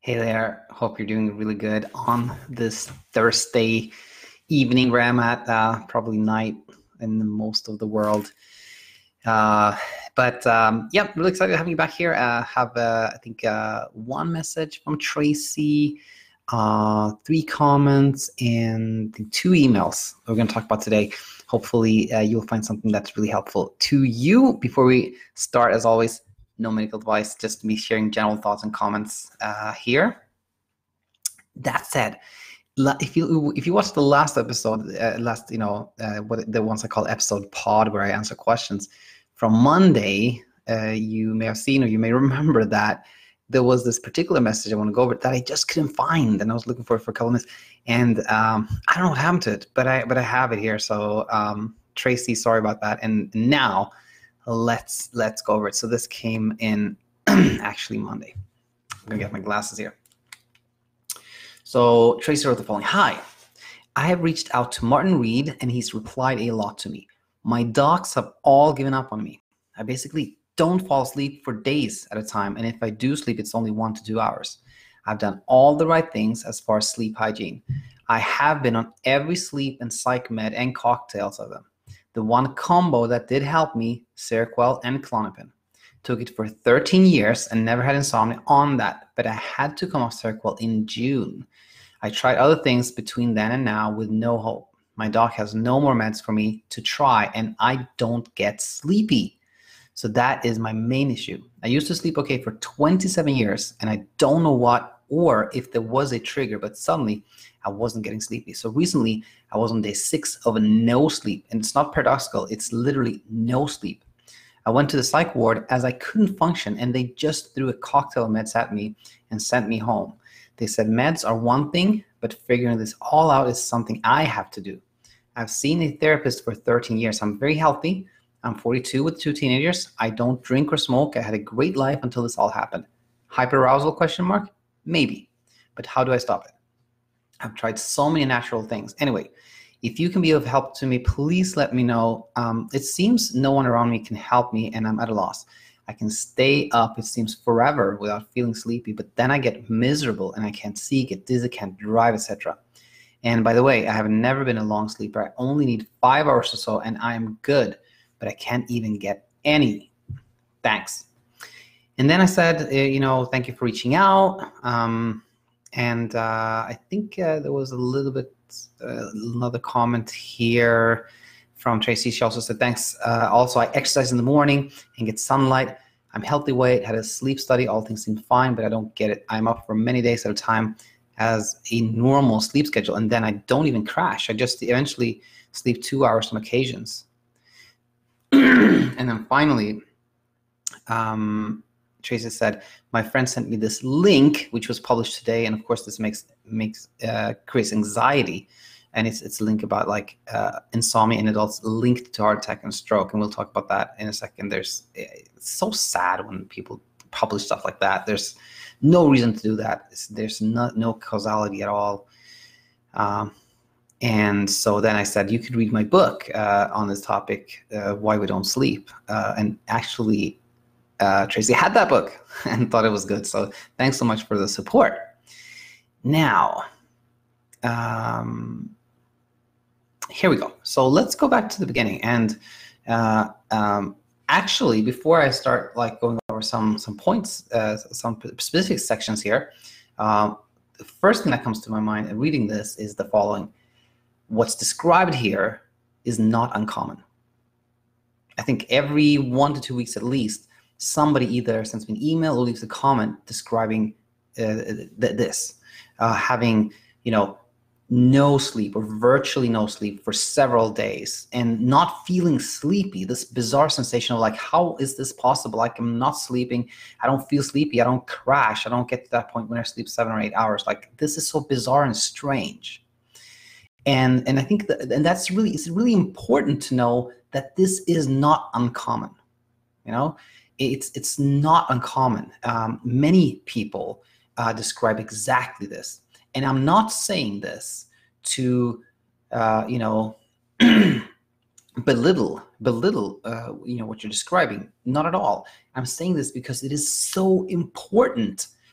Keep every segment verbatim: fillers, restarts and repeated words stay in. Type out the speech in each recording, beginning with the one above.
Hey there, hope you're doing really good on this Thursday evening where I'm at, uh, probably night in most of the world. Uh, but um, yeah, really excited to have you back here. Uh, have, uh, I think, uh, one message from Tracy, uh, three comments, and two emails that we're going to talk about today. Hopefully uh, you'll find something that's really helpful to you. Before we start, as always, no medical advice, just me sharing general thoughts and comments uh, here. That said, if you if you watch the last episode, uh, last you know uh, what the ones I call episode pod, where I answer questions from Monday, uh, you may have seen or you may remember that there was this particular message I want to go over that I just couldn't find, and I was looking for it for a couple of minutes, and um, I don't know what happened to it, but I but I have it here. So um, Tracy, sorry about that. And now let's let's go over it. So this came in actually Monday. I'm gonna get my glasses here. So Tracy wrote the following. Hi, I have reached out to Martin Reed and he's replied a lot to me. My docs have all given up on me. I basically don't fall asleep for days at a time, and if I do sleep, it's only one to two hours. I've done all the right things as far as sleep hygiene. I have been on every sleep and psych med and cocktails of them. The one combo that did help me, Seroquel and Klonopin. Took it for thirteen years and never had insomnia on that, but I had to come off Seroquel in June. I tried other things between then and now with no hope. My doc has no more meds for me to try, and I don't get sleepy. So that is my main issue. I used to sleep okay for twenty-seven years, and I don't know what or if there was a trigger, but suddenly I wasn't getting sleepy. So recently I was on day six of a no sleep, and it's not paradoxical, it's literally no sleep. I went to the psych ward as I couldn't function, and they just threw a cocktail of meds at me and sent me home. They said meds are one thing, but figuring this all out is something I have to do. I've seen a therapist for thirteen years. I'm very healthy. I'm forty-two with two teenagers. I don't drink or smoke. I had a great life until this all happened. Hyperarousal question mark? Maybe. But how do I stop it? I've tried so many natural things. Anyway, if you can be of help to me, please let me know. Um, it seems no one around me can help me, and I'm at a loss. I can stay up, it seems, forever without feeling sleepy, but then I get miserable and I can't see, get dizzy, can't drive, et cetera. And by the way, I have never been a long sleeper. I only need five hours or so, and I am good, but I can't even get any. Thanks. And then I said, you know, thank you for reaching out. Um, and uh, I think uh, there was a little bit, uh, another comment here from Tracy. She also said, thanks. Uh, also, I exercise in the morning and get sunlight. I'm healthy weight, had a sleep study. All things seem fine, but I don't get it. I'm up for many days at a time as a normal sleep schedule, and then I don't even crash. I just eventually sleep two hours on occasions. And then finally, um, Tracy said, my friend sent me this link, which was published today, and of course this makes makes uh, creates anxiety. And it's it's a link about like uh, insomnia in adults linked to heart attack and stroke, and we'll talk about that in a second. There's it's so sad when people publish stuff like that. There's no reason to do that. It's, there's no no causality at all. Um, and so then I said you could read my book uh, on this topic, uh, Why We Don't Sleep, uh, and actually uh, Tracy had that book and thought it was good. So thanks so much for the support. Now. Um, Here we go. So let's go back to the beginning. And uh, um, actually, before I start like going over some some points, uh, some specific sections here, um, the first thing that comes to my mind in reading this is the following. What's described here is not uncommon. I think every one to two weeks at least, somebody either sends me an email or leaves a comment describing uh, th this, uh, having, you know, no sleep or virtually no sleep for several days and not feeling sleepy, this bizarre sensation of like, how is this possible? Like, I'm not sleeping, I don't feel sleepy, I don't crash, I don't get to that point when I sleep seven or eight hours. Like, this is so bizarre and strange. And and I think that, and that's really, it's really important to know that this is not uncommon. You know, it's it's not uncommon. Um, many people uh, describe exactly this. And I'm not saying this to, uh, you know, belittle, belittle, uh, you know, what you're describing. Not at all. I'm saying this because it is so important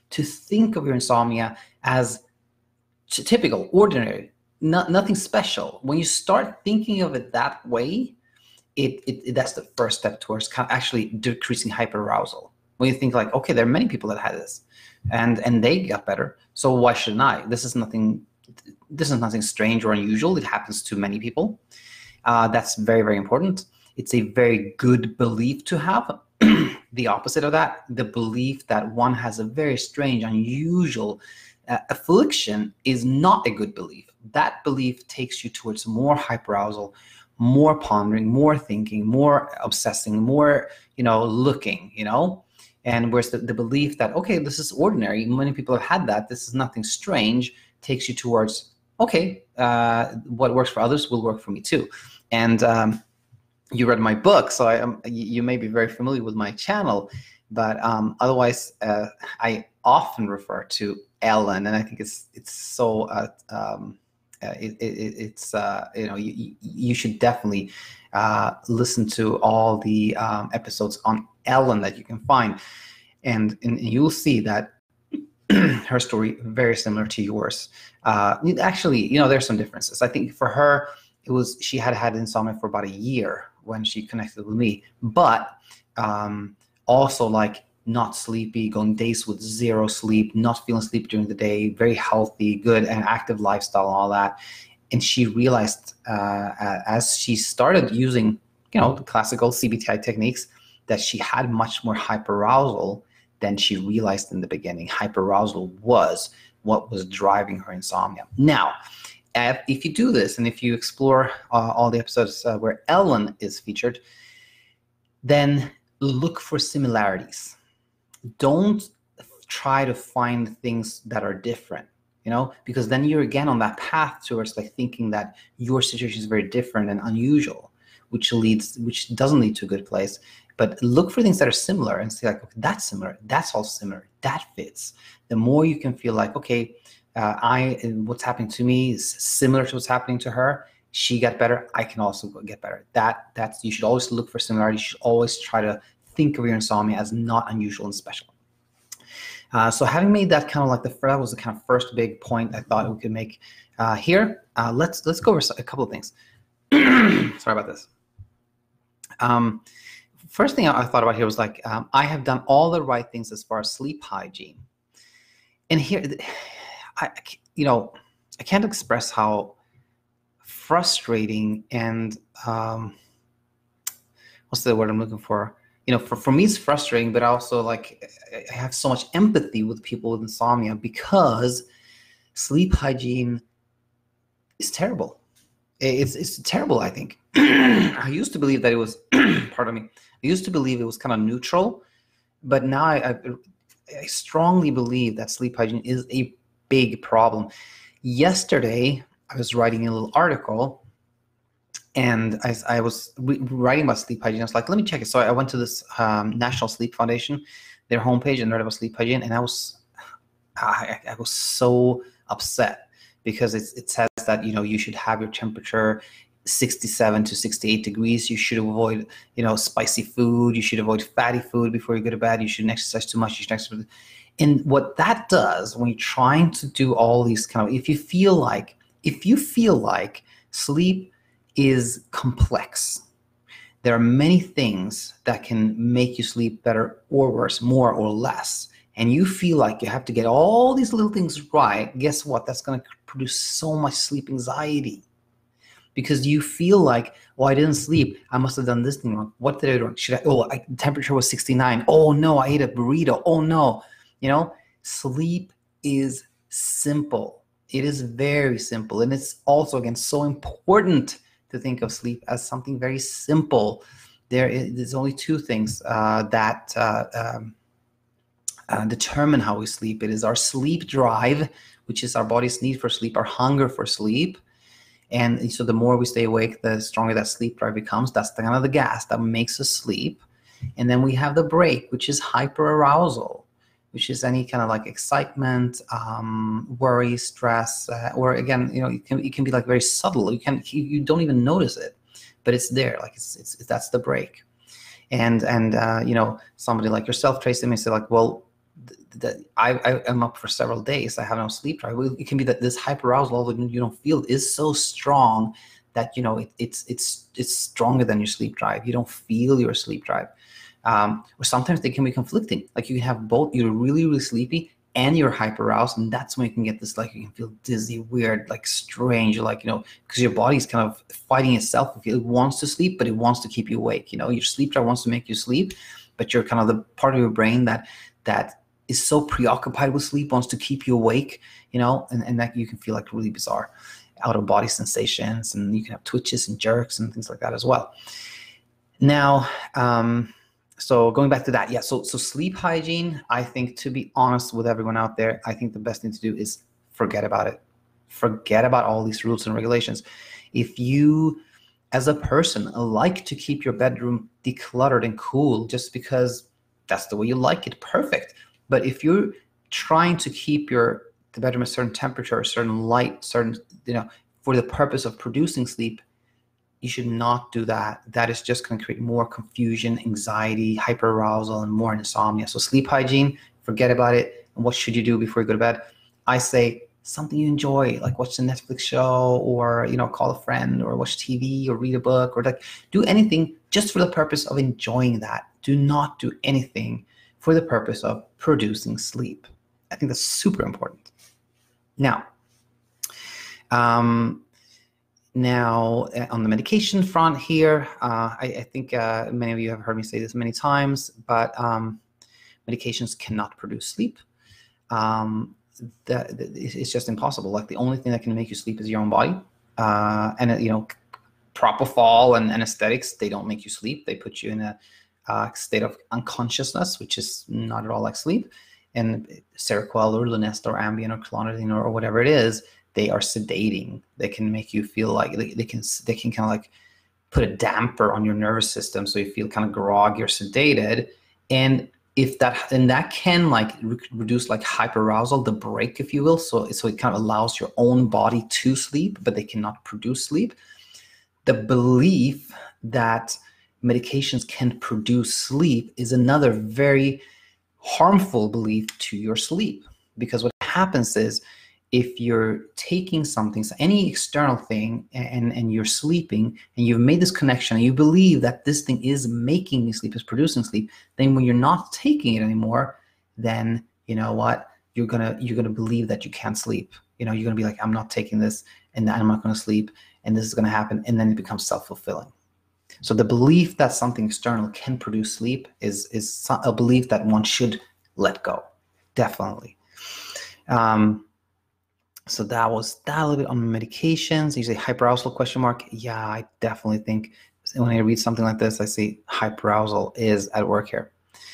to think of your insomnia as typical, ordinary, not, nothing special. When you start thinking of it that way, it, it, it that's the first step towards kind of actually decreasing hyperarousal. When you think like, okay, there are many people that had this, and and they got better, so why shouldn't I? This is nothing. This is nothing strange or unusual. It happens to many people. Uh, that's very, very important. It's a very good belief to have. The opposite of that, the belief that one has a very strange, unusual uh, affliction, is not a good belief. That belief takes you towards more hyperarousal, more pondering, more thinking, more obsessing, more, you know, looking, you know. And whereas the, the belief that, okay, this is ordinary, many people have had that, this is nothing strange, takes you towards, okay, uh, what works for others will work for me too. And um, you read my book, so I am, you may be very familiar with my channel, but um, otherwise, uh, I often refer to Ellen, and I think it's it's so uh, um, uh, it, it, it's uh, you know you you should definitely uh, listen to all the um, episodes on Ellen that you can find, and, and you'll see that her story very similar to yours. Uh, actually, you know, there's some differences. I think for her, it was she had had insomnia for about a year when she connected with me, but um, also like not sleepy, going days with zero sleep, not feeling sleepy during the day, very healthy, good and active lifestyle and all that. And she realized uh, as she started using, you know, the classical C B T I techniques, that she had much more hyperarousal than she realized in the beginning. Hyperarousal was what was driving her insomnia. Now, if you do this, and if you explore uh, all the episodes uh, where Ellen is featured, then look for similarities. Don't try to find things that are different, you know, because then you're again on that path towards like thinking that your situation is very different and unusual, which leads, which doesn't lead to a good place. But look for things that are similar and say like, okay, that's similar, that's all similar, that fits. The more you can feel like, okay, uh, I what's happening to me is similar to what's happening to her. She got better, I can also get better. That that's you should always look for similarity. You should always try to think of your insomnia as not unusual and special. Uh, so having made that kind of like the that was the kind of first big point I thought we could make uh, here. Uh, let's let's go over a couple of things. Sorry about this. Um, first thing I thought about here was like um, I have done all the right things as far as sleep hygiene, and here, I you know I can't express how frustrating and um, what's the word I'm looking for? You know, for, for me it's frustrating, but also like I have so much empathy with people with insomnia because sleep hygiene is terrible. It's, it's terrible, I think. I used to believe that it was, pardon me, I used to believe it was kind of neutral, but now I, I, I strongly believe that sleep hygiene is a big problem. Yesterday, I was writing a little article and I, I was writing about sleep hygiene. I was like, let me check it. So I went to this um, National Sleep Foundation, their homepage, and read about sleep hygiene. And I was, I, I was so upset because it's, it says that, you know, you should have your temperature sixty-seven to sixty-eight degrees. You should avoid, you know, spicy food. You should avoid fatty food before you go to bed. You shouldn't exercise too much. You should exercise. And what that does when you're trying to do all these kind of, if you feel like, if you feel like sleep is complex, there are many things that can make you sleep better or worse, more or less, and you feel like you have to get all these little things right, guess what? That's going to produce so much sleep anxiety because you feel like, oh, I didn't sleep. I must have done this thing wrong. What did I do wrong? Should I, oh, I, temperature was sixty-nine. Oh no, I ate a burrito. Oh no. You know, sleep is simple. It is very simple. And it's also, again, so important to think of sleep as something very simple. There is there's only two things uh, that uh, um, uh, determine how we sleep. It is our sleep drive, which is our body's need for sleep, our hunger for sleep. And so the more we stay awake, the stronger that sleep drive becomes. That's the, kind of the gas that makes us sleep. And then we have the break, which is hyperarousal, which is any kind of like excitement, um, worry, stress, uh, or again, you know, it can, it can be like very subtle. You can you, you don't even notice it, but it's there. Like it's, it's that's the break. And and uh, you know, somebody like yourself, Tracy, may say like, well, that I, I am up for several days, I have no sleep drive. It can be that this hyperarousal, although you don't feel, is so strong that, you know, it, it's it's it's stronger than your sleep drive. You don't feel your sleep drive. Um, or sometimes they can be conflicting. Like you can have both, you're really, really sleepy and you're hyperaroused, and that's when you can get this, like, you can feel dizzy, weird, like strange, like, you know, because your body's kind of fighting itself. It wants to sleep, but it wants to keep you awake. You know, your sleep drive wants to make you sleep, but you're kind of the part of your brain that that is so preoccupied with sleep wants to keep you awake, you know, and, and that you can feel like really bizarre out of body sensations, and you can have twitches and jerks and things like that as well. Now, um, so going back to that, yeah, so so sleep hygiene, I think, to be honest with everyone out there, I think the best thing to do is forget about it. Forget about all these rules and regulations. If you, as a person, like to keep your bedroom decluttered and cool just because that's the way you like it, perfect. But if you're trying to keep your the bedroom a certain temperature, a certain light, certain, you know, for the purpose of producing sleep, you should not do that. That is just going to create more confusion, anxiety, hyperarousal, and more insomnia. So sleep hygiene, forget about it. And what should you do before you go to bed? I say something you enjoy, like watch the Netflix show, or, you know, call a friend, or watch T V, or read a book, or like do anything just for the purpose of enjoying that. Do not do anything for the purpose of producing sleep. I think that's super important. Now, um, Now, on the medication front here, uh, I, I think uh, many of you have heard me say this many times, but um, medications cannot produce sleep. Um, that, that it's just impossible. Like the only thing that can make you sleep is your own body. Uh, and, uh, you know, propofol and anesthetics, they don't make you sleep. They put you in a uh, state of unconsciousness, which is not at all like sleep. And Seroquel or Lunesta or Ambien or Clonidine or, or whatever it is, they are sedating. They can make you feel like they, they can they can kind of like put a damper on your nervous system, so you feel kind of groggy or sedated. And if that and that can like re reduce like hyperarousal, the break, if you will. So so it kind of allows your own body to sleep, but they cannot produce sleep. The belief that medications can produce sleep is another very harmful belief to your sleep, because what happens is, if you're taking something, so any external thing, and, and you're sleeping, and you've made this connection, and you believe that this thing is making me sleep, is producing sleep, then when you're not taking it anymore, then you know what? You're gonna you're gonna believe that you can't sleep. You know, you're gonna be like, I'm not taking this, and I'm not gonna sleep, and this is gonna happen, and then it becomes self-fulfilling. So the belief that something external can produce sleep is is a belief that one should let go, definitely. Um, So that was that a little bit on medications. You say hyperarousal question mark. Yeah, I definitely think when I read something like this, I see hyperarousal is at work here.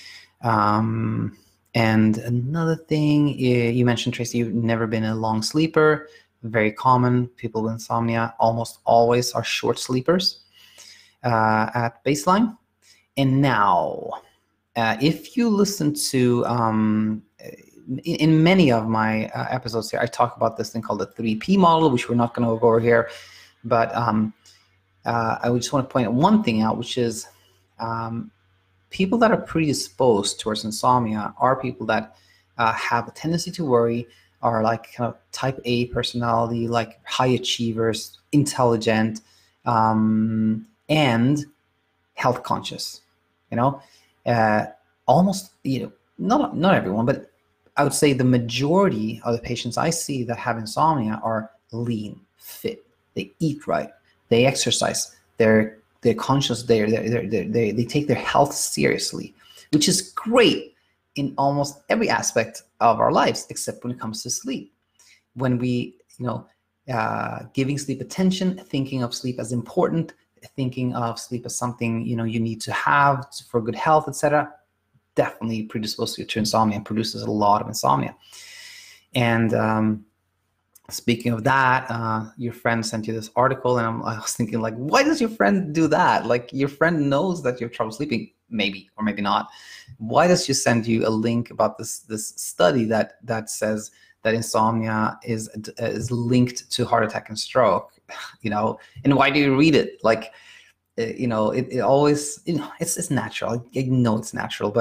Um, and another thing, you mentioned, Tracy, you've never been a long sleeper. Very common. People with insomnia almost always are short sleepers uh, at baseline. And now, uh, if you listen to um, in many of my uh, episodes here, I talk about this thing called the three P model, which we're not going to go over here. But um, uh, I just want to point one thing out, which is um, people that are predisposed towards insomnia are people that uh, have a tendency to worry, are like kind of type A personality, like high achievers, intelligent, um, and health conscious. You know, uh, almost, you know, not not everyone, but I would say the majority of the patients I see that have insomnia are lean, fit. They eat right. They exercise. They're they're conscious. They're, they're, they're, they they take their health seriously, which is great in almost every aspect of our lives, except when it comes to sleep. When we, you know, uh, giving sleep attention, thinking of sleep as important, thinking of sleep as something, you know, you need to have for good health, et cetera, definitely predisposed to insomnia and produces a lot of insomnia. And um, speaking of that, uh, your friend sent you this article, and I'm, I was thinking, like, why does your friend do that? Like, your friend knows that you have trouble sleeping, maybe, or maybe not. Why does she send you a link about this this study that that says that insomnia is is linked to heart attack and stroke? You know, and why do you read it? Like, you know, it, it always, you know, it's it's natural. I know it's natural, but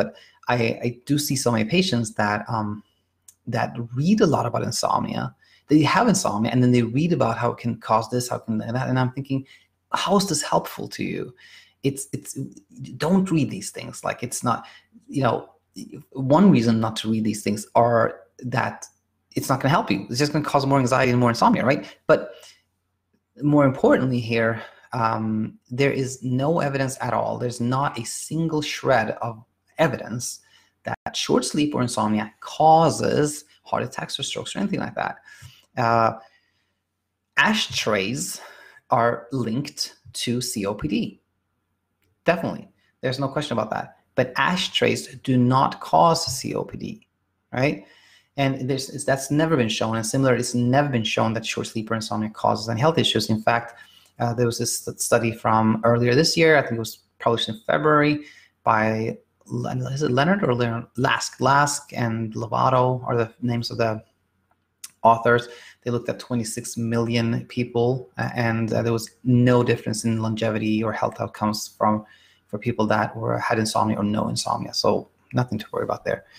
I, I do see so many patients that um, that read a lot about insomnia. They have insomnia, and then they read about how it can cause this, how it can that, and I'm thinking, how is this helpful to you? It's it's don't read these things. Like, it's not, you know, one reason not to read these things are that it's not going to help you. It's just going to cause more anxiety and more insomnia, right? But more importantly here, um, there is no evidence at all. There's not a single shred of evidence that short sleep or insomnia causes heart attacks or strokes or anything like that. Uh, ashtrays are linked to C O P D. Definitely. There's no question about that. But ashtrays do not cause C O P D, right? And there's, that's never been shown. And similar, it's never been shown that short sleep or insomnia causes any health issues. In fact, uh, there was this study from earlier this year, I think it was published in February by, is it Leonard or Leonard? Lask, Lask and Lovato are the names of the authors. They looked at twenty-six million people, uh, and uh, there was no difference in longevity or health outcomes from for people that were had insomnia or no insomnia. So nothing to worry about there.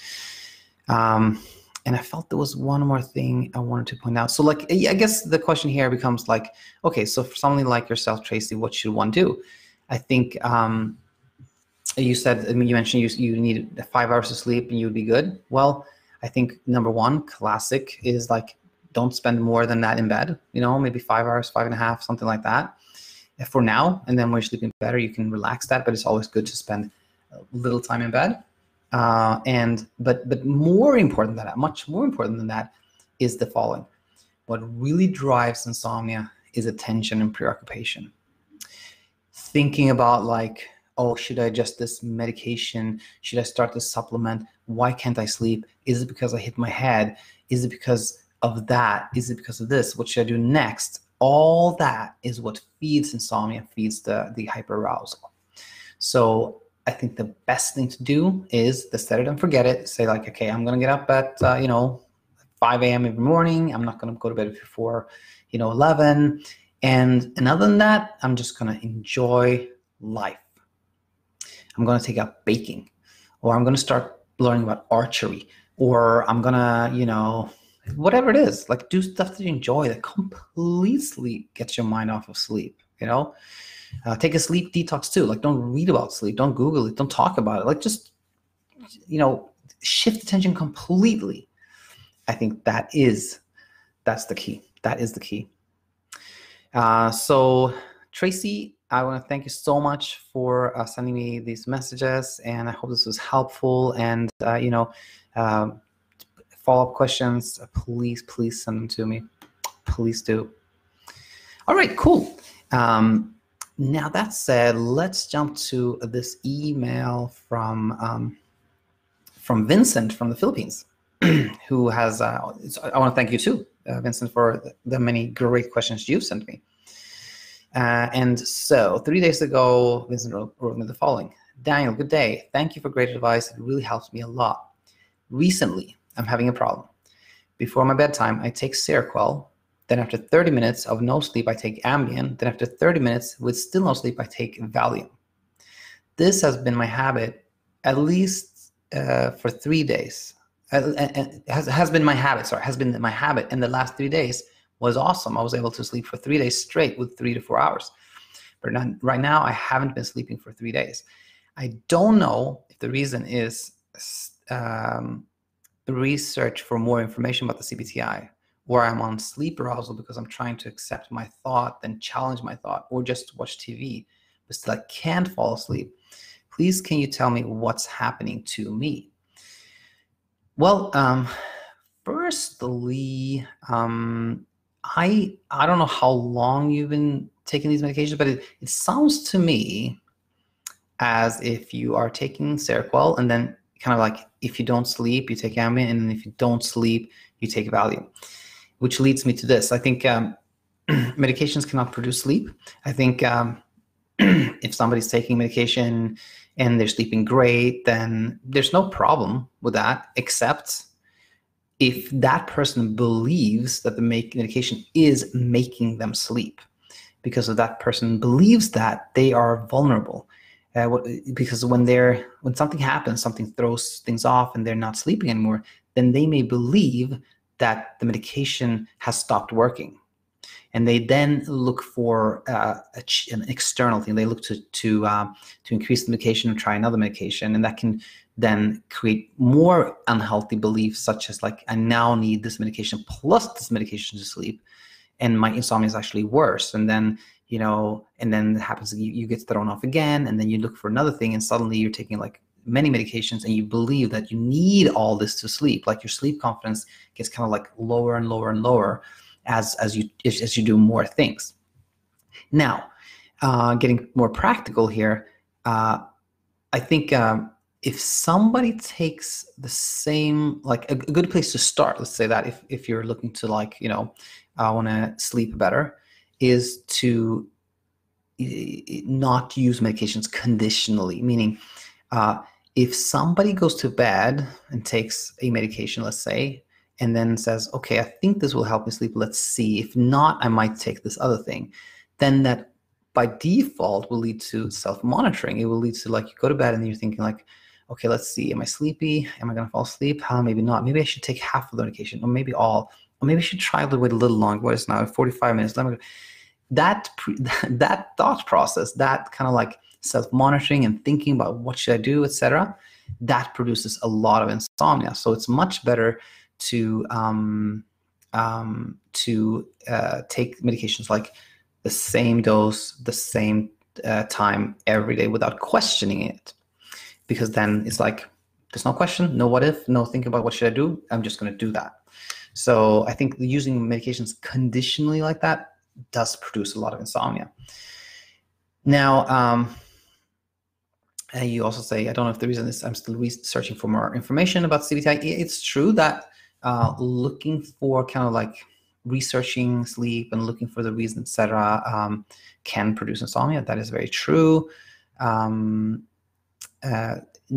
Um, and I felt there was one more thing I wanted to point out. So like, I guess the question here becomes like, okay, so for somebody like yourself, Tracy, what should one do? I think um, you said, I mean, you mentioned you, you need five hours of sleep and you'd be good. Well, I think number one, classic, is like, don't spend more than that in bed, you know, maybe five hours, five and a half, something like that for now. And then when you're sleeping better, you can relax that, but it's always good to spend a little time in bed. Uh, and, but, but more important than that, much more important than that is the following. What really drives insomnia is attention and preoccupation. Thinking about like, oh, should I adjust this medication? Should I start this supplement? Why can't I sleep? Is it because I hit my head? Is it because of that? Is it because of this? What should I do next? All that is what feeds insomnia, feeds the, the hyperarousal. So I think the best thing to do is to set it and forget it. Say like, okay, I'm going to get up at, uh, you know, five A M every morning. I'm not going to go to bed before, you know, eleven. And, and other than that, I'm just going to enjoy life. I'm going to take up baking, or I'm going to start learning about archery, or I'm going to, you know, whatever it is, like do stuff that you enjoy that completely gets your mind off of sleep, you know? Uh, take a sleep detox too. Like, don't read about sleep, don't Google it, don't talk about it. Like, just, you know, shift attention completely. I think that is, that's the key. That is the key. Uh, so Tracy, I want to thank you so much for uh, sending me these messages, and I hope this was helpful. And, uh, you know, um, follow-up questions, please, please send them to me. Please do. All right, cool. Um, now that said, let's jump to this email from um, from Vincent from the Philippines, who has, uh, I want to thank you too, uh, Vincent, for the many great questions you've sent me. Uh, and so three days ago, Vincent wrote, wrote me the following. Daniel, good day. Thank you for great advice. It really helps me a lot. Recently, I'm having a problem. Before my bedtime, I take Seroquel. Then after thirty minutes of no sleep, I take Ambien. Then after thirty minutes with still no sleep, I take Valium. This has been my habit at least uh, for three days. Uh, and has, has been my habit, sorry, has been my habit. And the last three days was awesome. I was able to sleep for three days straight with three to four hours. But not, right now, I haven't been sleeping for three days. I don't know if the reason is um, research for more information about the C B T I, or I'm on sleep arousal because I'm trying to accept my thought, then challenge my thought, or just watch T V, but still I can't fall asleep. Please, can you tell me what's happening to me? Well, um, firstly, um, I I don't know how long you've been taking these medications, but it, it sounds to me as if you are taking Seroquel, and then kind of like if you don't sleep, you take Ambien, and if you don't sleep, you take Valium. Which leads me to this. I think um, medications cannot produce sleep. I think um, if somebody's taking medication and they're sleeping great, then there's no problem with that, except if that person believes that the medication is making them sleep. Because if that person believes that, they are vulnerable. Uh, what, because when they're when something happens, something throws things off, and they're not sleeping anymore, then they may believe that the medication has stopped working, and they then look for uh, a, an external thing. They look to to uh, to increase the medication or try another medication, and that can then create more unhealthy beliefs, such as like, I now need this medication plus this medication to sleep, and my insomnia is actually worse. And then, you know, and then it happens, you, you get thrown off again, and then you look for another thing, and suddenly you're taking like many medications, and you believe that you need all this to sleep. Like your sleep confidence gets kind of like lower and lower and lower as as you as you do more things. Now, uh, getting more practical here, uh, I think um, if somebody takes the same, like a, a good place to start, let's say that if, if you're looking to like, you know, uh, want to sleep better, is to not use medications conditionally, meaning uh, if somebody goes to bed and takes a medication, let's say, and then says, okay, I think this will help me sleep, let's see. If not, I might take this other thing. Then that by default will lead to self-monitoring. It will lead to like, you go to bed and you're thinking like, okay, let's see, am I sleepy? Am I gonna fall asleep? Huh, maybe not. Maybe I should take half of the medication, or maybe all, or maybe I should try to wait a little longer. What is now, forty-five minutes? Let me go. That, pre, that thought process, that kind of like self-monitoring and thinking about what should I do, et cetera, that produces a lot of insomnia. So it's much better to um, um, to uh, take medications like the same dose, the same uh, time every day without questioning it, because then it's like there's no question, no what if, no think about what should I do. I'm just going to do that. So I think using medications conditionally like that does produce a lot of insomnia. Now, um, and you also say, I don't know if the reason is I'm still searching for more information about C B T I. It's true that uh, looking for kind of like researching sleep and looking for the reason, et cetera, um, can produce insomnia. That is very true. Um, uh,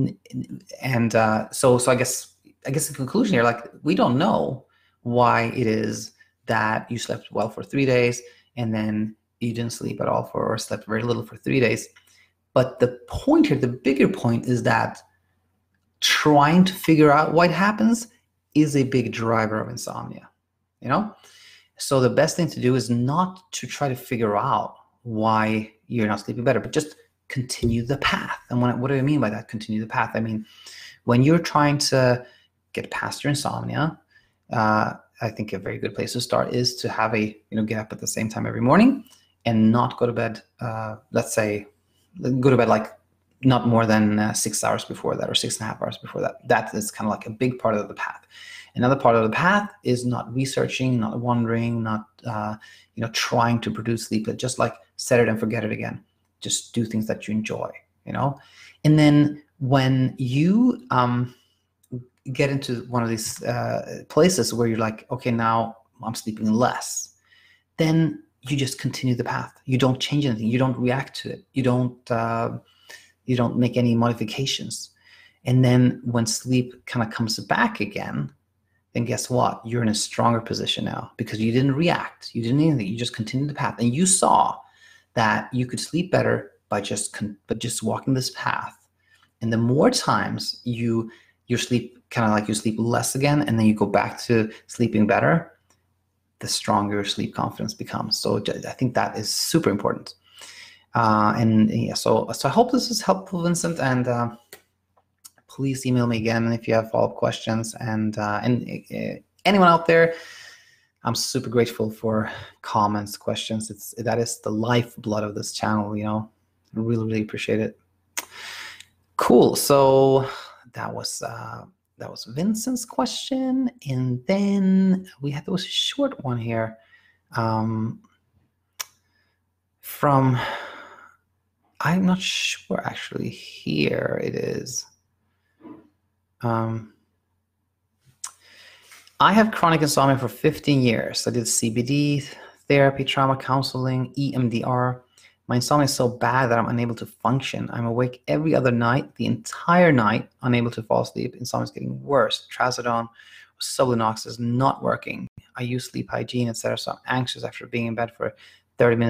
and uh, so, so I guess, I guess the conclusion here, like, we don't know why it is that you slept well for three days and then you didn't sleep at all for, or slept very little for three days. But the point here, the bigger point, is that trying to figure out what happens is a big driver of insomnia, you know? So the best thing to do is not to try to figure out why you're not sleeping better, but just continue the path. And what, what do I mean by that, continue the path? I mean, when you're trying to get past your insomnia, uh, I think a very good place to start is to have a, you know, get up at the same time every morning and not go to bed, uh, let's say, go to bed like not more than uh, six hours before that, or six and a half hours before that. That is kind of like a big part of the path. Another part of the path is not researching, not wondering, not uh, you know, trying to produce sleep, but just like set it and forget it again. Just do things that you enjoy, you know? And then when you um, get into one of these uh, places where you're like, okay, now I'm sleeping less, then you just continue the path. You don't change anything. You don't react to it. You don't, uh, you don't make any modifications. And then when sleep kind of comes back again, then guess what? You're in a stronger position now because you didn't react. You didn't do anything. You just continued the path, and you saw that you could sleep better by just con- but just walking this path. And the more times you your sleep kind of like you sleep less again, and then you go back to sleeping better, the stronger your sleep confidence becomes. So I think that is super important. Uh, and yeah, so so I hope this was helpful, Vincent. And uh, please email me again if you have follow-up questions. And uh, and uh, anyone out there, I'm super grateful for comments, questions. It's that is the lifeblood of this channel. You know, I really really appreciate it. Cool. So that was uh, that was Vincent's question, and then we had there was a short one here um, from. I'm not sure actually. Here it is. Um, I have chronic insomnia for fifteen years. I did C B D therapy, trauma counseling, E M D R. My insomnia is so bad that I'm unable to function. I'm awake every other night, the entire night, unable to fall asleep. Insomnia is getting worse. Trazodone, Solenox is not working. I use sleep hygiene, et cetera. So I'm anxious after being in bed for thirty minutes.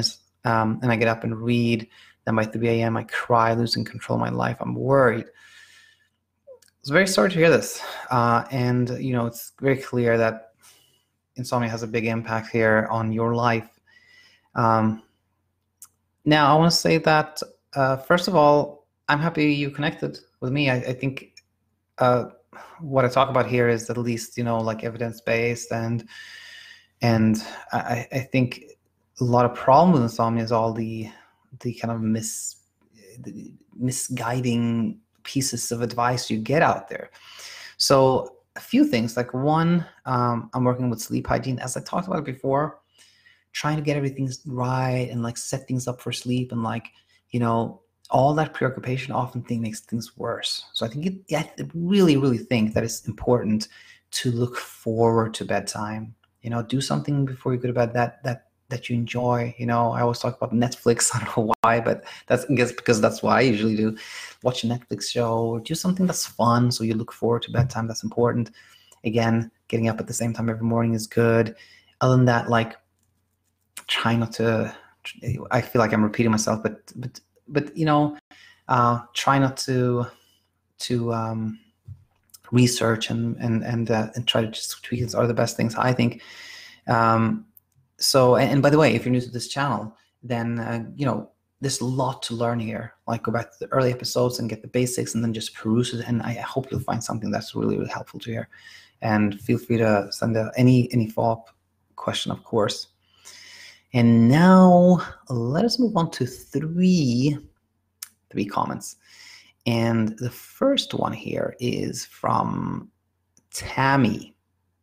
um, and I get up and read. Then by three a m I cry, losing control of my life. I'm worried. It's very sorry to hear this. Uh, and, you know, it's very clear that insomnia has a big impact here on your life. Um, now, I want to say that, uh, first of all, I'm happy you connected with me. I, I think uh, what I talk about here is at least, you know, like evidence-based, and and I, I think a lot of problem with insomnia is all the the kind of mis the misguiding pieces of advice you get out there. So a few things, like one, um, I'm working with sleep hygiene, as I talked about it before, trying to get everything right and like set things up for sleep, and like, you know, all that preoccupation often thing makes things worse. So I think it, I really, really think that it's important to look forward to bedtime. You know, do something before you go to bed that that that you enjoy. You know, I always talk about Netflix. I don't know why, but that's, I guess, because that's what I usually do. Watch a Netflix show, or do something that's fun, so you look forward to bedtime. That's important. Again, getting up at the same time every morning is good. Other than that, like, try not to, I feel like I'm repeating myself, but but but you know, uh, try not to to um, research and and and uh, and try to just tweak it are the best things, I think. Um, so, and, and by the way, if you're new to this channel, then uh, you know, there's a lot to learn here. Like, go back to the early episodes and get the basics, and then just peruse it. And I hope you'll find something that's really, really helpful to hear. And feel free to send a, any any follow-up question, of course. And now let us move on to three, three comments. And the first one here is from Tammy.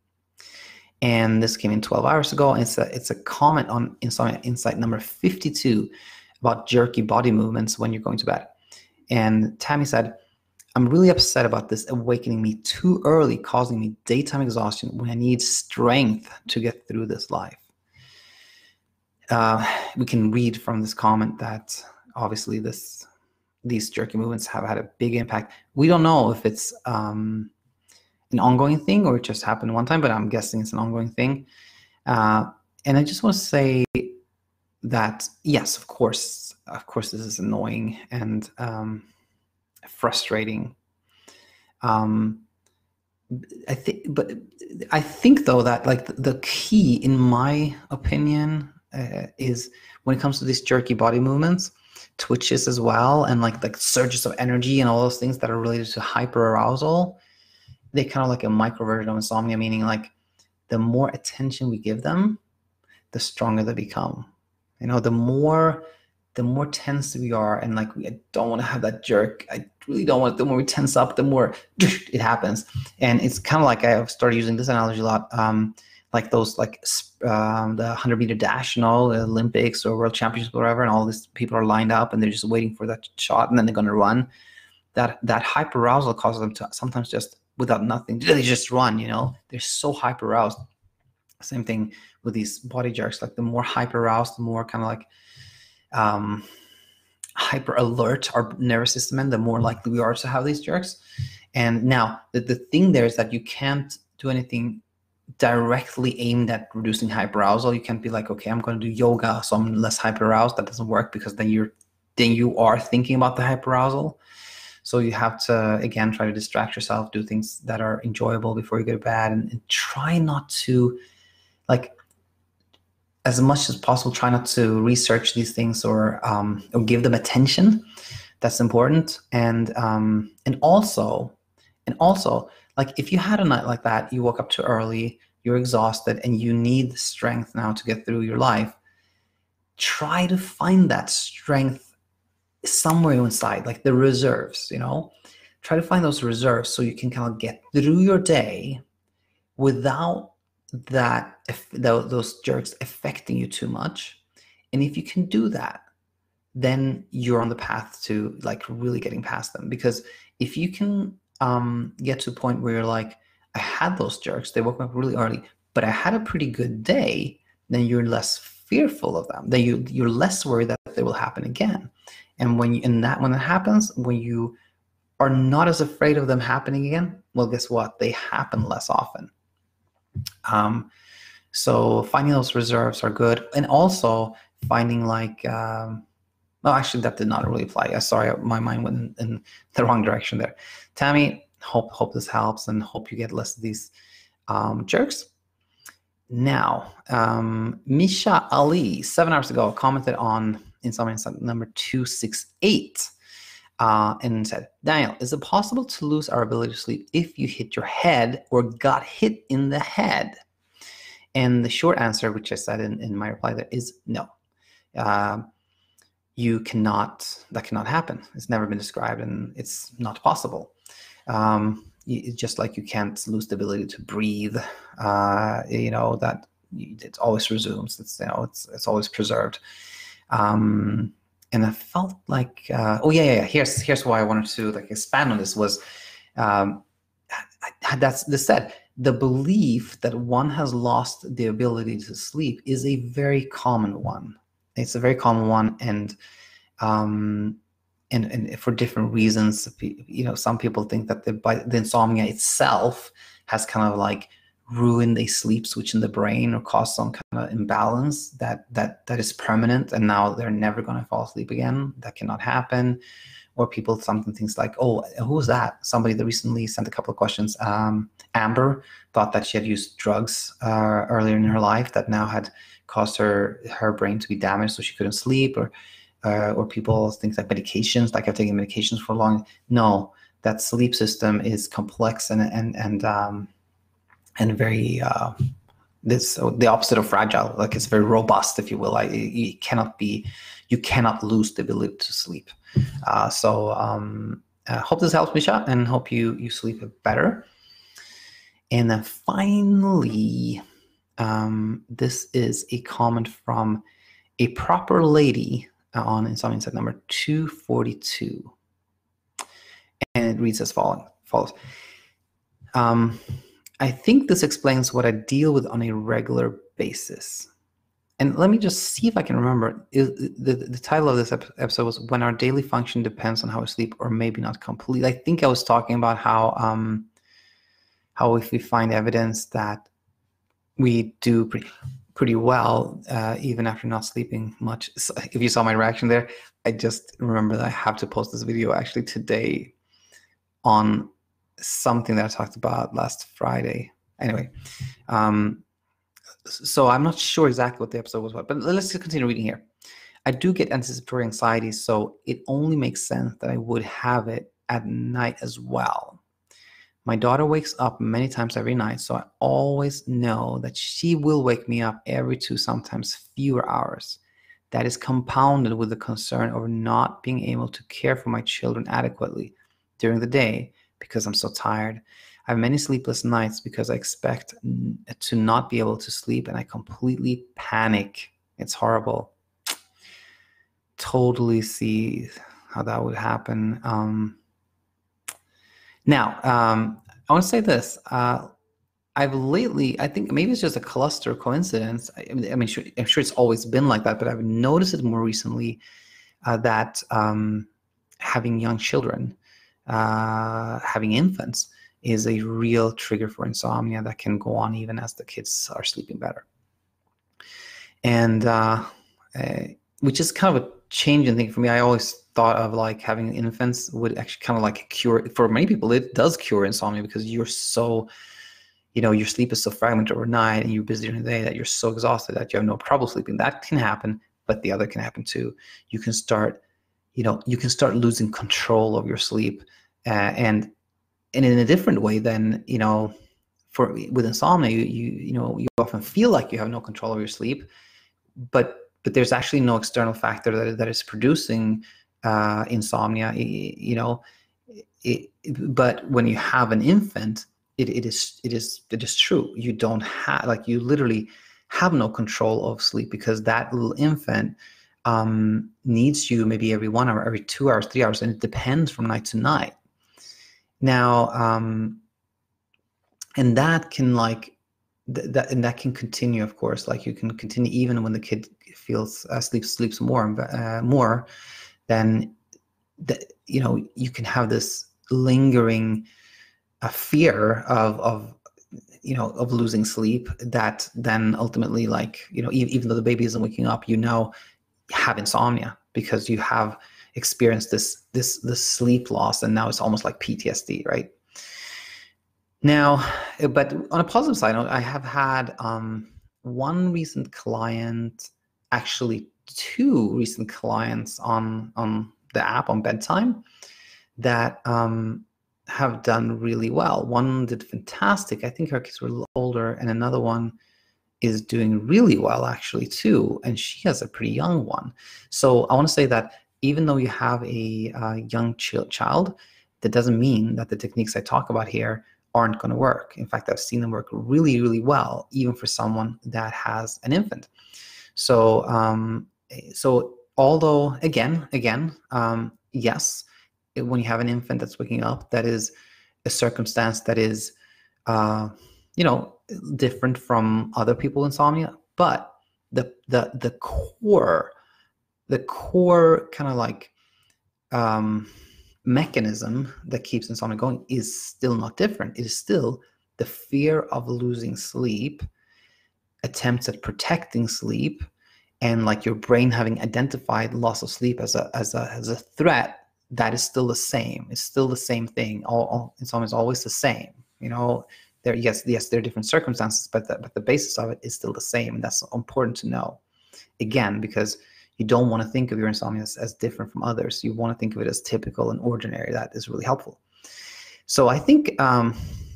And this came in twelve hours ago. And it's a, it's a comment on Insomnia Insight number fifty-two about jerky body movements when you're going to bed. And Tammy said, I'm really upset about this awakening me too early, causing me daytime exhaustion when I need strength to get through this life. Uh, we can read from this comment that obviously this these jerky movements have had a big impact. We don't know if it's um, an ongoing thing or it just happened one time, but I'm guessing it's an ongoing thing. Uh, and I just want to say that, yes, of course, of course, this is annoying and um, frustrating. Um, I think, but I think though that like the, the key, in my opinion, uh, is when it comes to these jerky body movements, twitches as well, and like like surges of energy and all those things that are related to hyperarousal. They kind of like a micro version of insomnia, meaning like the more attention we give them, the stronger they become. You know, the more the more tense we are, and like we I don't want to have that jerk. I really don't want. The more we tense up, the more it happens. And it's kind of like I've started using this analogy a lot. Um, like those like um, the one hundred meter dash, you know, the Olympics or World Championships, whatever, and all these people are lined up and they're just waiting for that shot, and then they're going to run. That that hyperarousal causes them to sometimes just without nothing, they just run. You know, they're so hyperaroused. Same thing with these body jerks. Like the more hyperaroused, the more kind of like um, hyper alert our nervous system, and the more likely we are to have these jerks. And now the, the thing there is that you can't do anything directly aimed at reducing hyperarousal. You can't be like, okay, I'm going to do yoga so I'm less hyperaroused. That doesn't work, because then you're then you are thinking about the hyperarousal. So you have to, again, try to distract yourself, do things that are enjoyable before you go to bed, and, and try not to, like, as much as possible, try not to research these things or um, or give them attention. That's important. And um, and also, and also, like if you had a night like that, you woke up too early, you're exhausted, and you need strength now to get through your life, try to find that strength somewhere inside, like the reserves, you know, try to find those reserves so you can kind of get through your day without that, if those jerks affecting you too much. And if you can do that, then you're on the path to like really getting past them. Because if you can um, get to a point where you're like, I had those jerks, they woke me up really early, but I had a pretty good day, then you're less fearful of them. Then you, you're less worried that they will happen again. And when you, and that when that happens, when you are not as afraid of them happening again, well, guess what? They happen less often. Um, so finding those reserves are good, and also finding like, um, no, actually that did not really apply. Yeah, sorry, my mind went in, in the wrong direction there. Tammy, hope hope this helps and hope you get less of these um, jerks. Now, um, Misha Ali, seven hours ago, commented on Insomnia number two sixty-eight uh, and said, Daniel, is it possible to lose our ability to sleep if you hit your head or got hit in the head? And the short answer, which I said in, in my reply there, is no. Uh, you cannot, that cannot happen. It's never been described and it's not possible. Um, you, just like you can't lose the ability to breathe, uh, you know, that it always resumes. It's, you know, it's, it's always preserved. Um, and I felt like, uh, oh yeah, yeah, yeah, here's, here's why I wanted to like expand on this was, um, I, that's this said, the belief that one has lost the ability to sleep is a very common one. It's a very common one, and um, and and for different reasons. You know, some people think that the by the insomnia itself has kind of like ruined a sleep switch in the brain or caused some kind of imbalance that that that is permanent, and now they're never going to fall asleep again. That cannot happen. Or people, something things like, oh, who was that? Somebody that recently sent a couple of questions. Um, Amber thought that she had used drugs uh, earlier in her life that now had caused her her brain to be damaged, so she couldn't sleep. Or uh, or people things like medications, like I've taken medications for long. No, that sleep system is complex and and and um, and very uh, this the opposite of fragile. Like it's very robust, if you will. Like it cannot be, you cannot lose the ability to sleep. Uh, so um, I hope this helps, Misha, and hope you you sleep better. And then finally, um, this is a comment from a proper lady on Insomnia Insight number two forty-two. And it reads as follows. follows. Um, I think this explains what I deal with on a regular basis. And let me just see if I can remember. The, the, the title of this episode was When Our Daily Function Depends on How We Sleep, or maybe not completely. I think I was talking about how, um, how if we find evidence that we do pretty, pretty well, uh, even after not sleeping much. So if you saw my reaction there, I just remember that I have to post this video actually today on something that I talked about last Friday. Anyway, um, so I'm not sure exactly what the episode was about, but let's continue reading here. I do get anticipatory anxiety, so it only makes sense that I would have it at night as well. My daughter wakes up many times every night, so I always know that she will wake me up every two, sometimes fewer hours. That is compounded with the concern over not being able to care for my children adequately during the day because I'm so tired. I have many sleepless nights because I expect to not be able to sleep, and I completely panic. It's horrible. Totally see how that would happen. Um, now, um, I want to say this. Uh, I've lately, I think maybe it's just a cluster coincidence. I, I mean, sure, I'm sure it's always been like that, but I've noticed it more recently uh, that um, having young children, uh, having infants, is a real trigger for insomnia that can go on even as the kids are sleeping better. And uh, uh, which is kind of a change in thing for me. I always thought of like having infants would actually kind of like cure, for many people, it does cure insomnia because you're so, you know, your sleep is so fragmented overnight and you're busy during the day that you're so exhausted that you have no trouble sleeping. That can happen, but the other can happen too. You can start, you know, you can start losing control of your sleep uh, and And in a different way than, you know, for with insomnia, you, you you know, you often feel like you have no control of your sleep, but but there's actually no external factor that that is producing uh, insomnia. You know, it, but when you have an infant, it it is it is it is true. You don't have, like, you literally have no control of sleep because that little infant um, needs you maybe every one hour, every two hours, three hours, and it depends from night to night. Now, um, and that can like, th that and that can continue, of course. Like you can continue even when the kid feels uh, sleeps sleeps more, uh, more. Then, the, you know, you can have this lingering uh, fear of of you know of losing sleep that then ultimately, like, you know, even, even though the baby isn't waking up, you know, have insomnia because you have experienced this this this sleep loss, and now it's almost like P T S D, right? Now, but on a positive side note, I have had um, one recent client, actually two recent clients on on the app on bedtime that um, have done really well. One did fantastic. I think her kids were a little older, and another one is doing really well actually too, and she has a pretty young one. So I want to say that even though you have a uh, young ch child, that doesn't mean that the techniques I talk about here aren't going to work. In fact, I've seen them work really, really well, even for someone that has an infant. So, um, so although again, again, um, yes, when you have an infant that's waking up, that is a circumstance that is, uh, you know, different from other people with insomnia. But the the the core, the core kind of like um, mechanism that keeps insomnia going is still not different. It is still the fear of losing sleep, attempts at protecting sleep, and like your brain having identified loss of sleep as a as a as a threat. That is still the same. It's still the same thing. All, all insomnia is always the same. You know, there yes yes there are different circumstances, but the, but the basis of it is still the same, and that's important to know. Again, because you don't want to think of your insomnia as, as different from others. You want to think of it as typical and ordinary. That is really helpful. So I think um,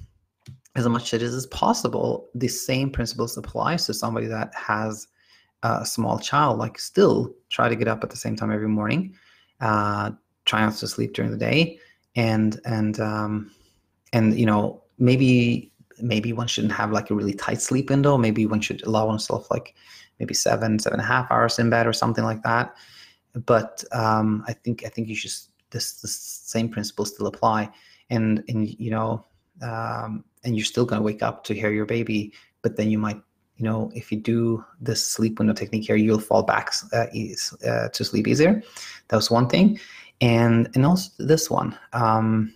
as much as it is possible, the same principles applies to somebody that has a small child. Like, still try to get up at the same time every morning. Uh, try not to sleep during the day, and and um, and you know, maybe maybe one shouldn't have like a really tight sleep window. Maybe one should allow oneself like maybe seven, seven and a half hours in bed or something like that. But um, I think I think you should this the same principles still apply, and and you know, um, and you're still going to wake up to hear your baby, but then you might, you know, if you do this sleep window technique here, you'll fall back uh, ease, uh, to sleep easier. That was one thing, and and also this one. Um,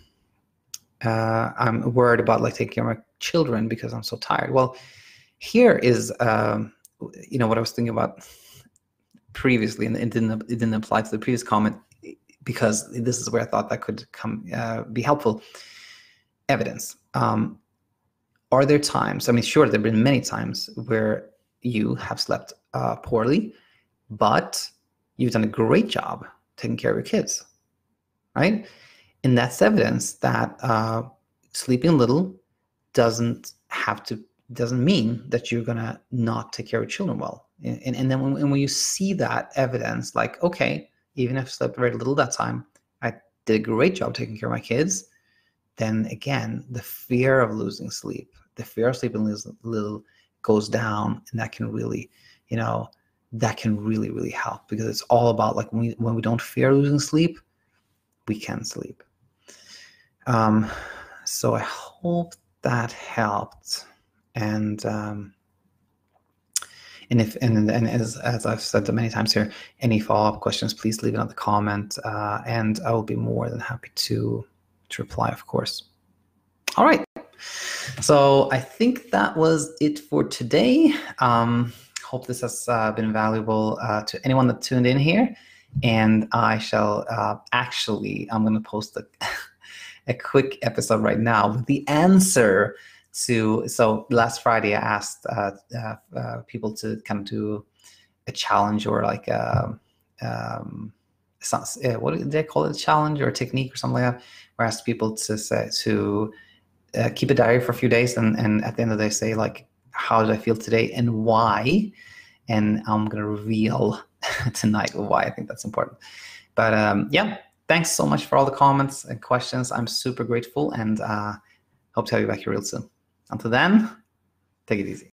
uh, I'm worried about like taking care of my children because I'm so tired. Well, here is. Um, you know what I was thinking about previously, and it didn't it didn't apply to the previous comment because this is where I thought that could come uh, be helpful. Evidence. Um, are there times? I mean, sure, there have been many times where you have slept uh, poorly, but you've done a great job taking care of your kids, right? And that's evidence that uh, sleeping little doesn't have to. doesn't mean that you're gonna not take care of children well. And, and then when, and when you see that evidence, like, okay, even if I slept very little that time, I did a great job taking care of my kids, then again, the fear of losing sleep, the fear of sleeping little goes down, and that can really, you know, that can really, really help, because it's all about like when we, when we don't fear losing sleep, we can sleep. Um, so I hope that helped. And um, and if and and as as I've said many times here, any follow-up questions, please leave it on the comment, uh, and I will be more than happy to to reply, of course. All right. So I think that was it for today. Um, hope this has uh, been valuable uh, to anyone that tuned in here. And I shall uh, actually, I'm going to post a, a quick episode right now with the answer to, so last Friday I asked uh, uh, uh, people to kind of do a challenge or like a, um, some, uh, what did they call it, a challenge or a technique or something like that, where I asked people to say, to uh, keep a diary for a few days, and, and at the end of the day say like, how did I feel today and why? And I'm going to reveal tonight why I think that's important. But um, yeah, thanks so much for all the comments and questions. I'm super grateful, and uh, hope to have you back here real soon. Until then, take it easy.